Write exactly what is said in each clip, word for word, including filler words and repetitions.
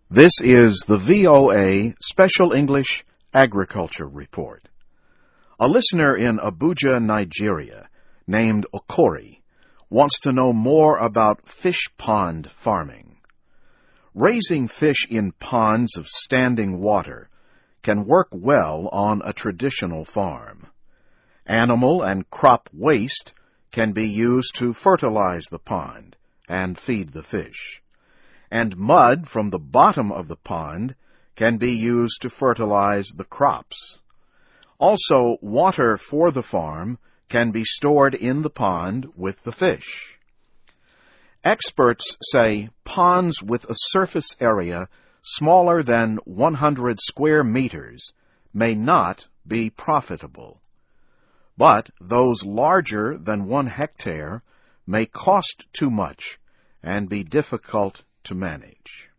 This is the V O A Special English Agriculture Report. A listener in Abuja, Nigeria, named Okori, wants to know more about fish pond farming. Raising fish in ponds of standing water can work well on a traditional farm. Animal and crop waste can be used to fertilize the pond and feed the fish. And mud from the bottom of the pond can be used to fertilize the crops. Also, water for the farm can be stored in the pond with the fish. Experts say ponds with a surface area smaller than one hundred square meters may not be profitable. But those larger than one hectare may cost too much and be difficult to manage.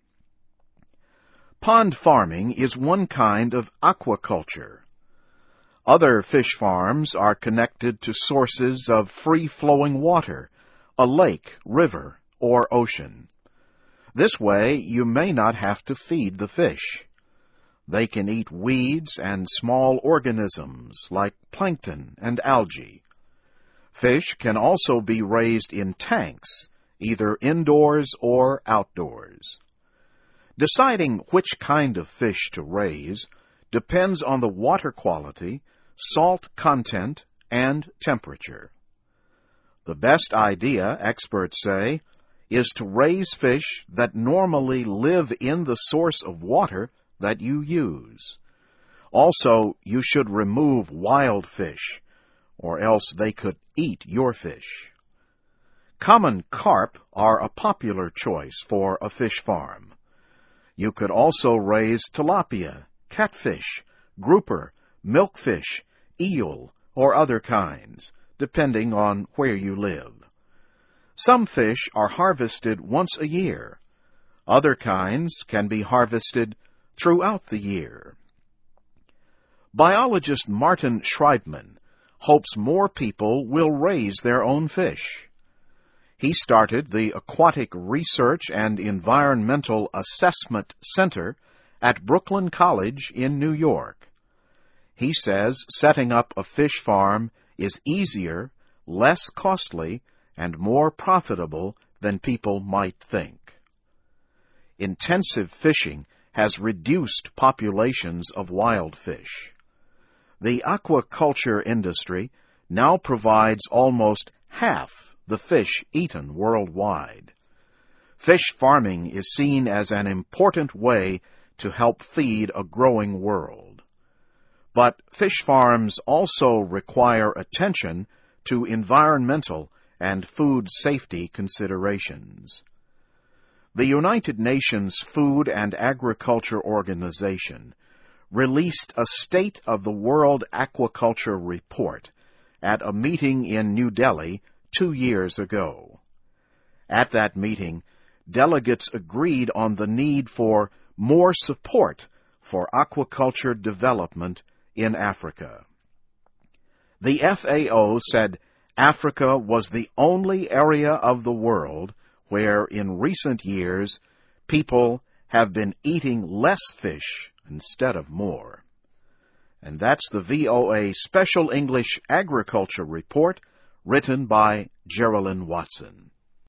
Pond farming is one kind of aquaculture. Other fish farms are connected to sources of free-flowing water, a lake, river, or ocean. This way, you may not have to feed the fish. They can eat weeds and small organisms like plankton and algae. Fish can also be raised in tanks, either indoors or outdoors. Deciding which kind of fish to raise depends on the water quality, salt content, and temperature. The best idea, experts say, is to raise fish that normally live in the source of water that you use. Also, you should remove wild fish, or else they could eat your fish. Common carp are a popular choice for a fish farm. You could also raise tilapia, catfish, grouper, milkfish, eel, or other kinds, depending on where you live. Some fish are harvested once a year. Other kinds can be harvested throughout the year. Biologist Martin Schreibman hopes more people will raise their own fish. He started the Aquatic Research and Environmental Assessment Center at Brooklyn College in New York. He says setting up a fish farm is easier, less costly, and more profitable than people might think. Intensive fishing has reduced populations of wild fish. The aquaculture industry now provides almost half the fish eaten worldwide. Fish farming is seen as an important way to help feed a growing world. But fish farms also require attention to environmental and food safety considerations. The United Nations Food and Agriculture Organization released a State of the World Aquaculture report at a meeting in New Delhi two years ago. At that meeting, delegates agreed on the need for more support for aquaculture development in Africa. The F A O said Africa was the only area of the world where in recent years people have been eating less fish instead of more. And that's the V O A Special English Agriculture Report, written by Geraldine Watson.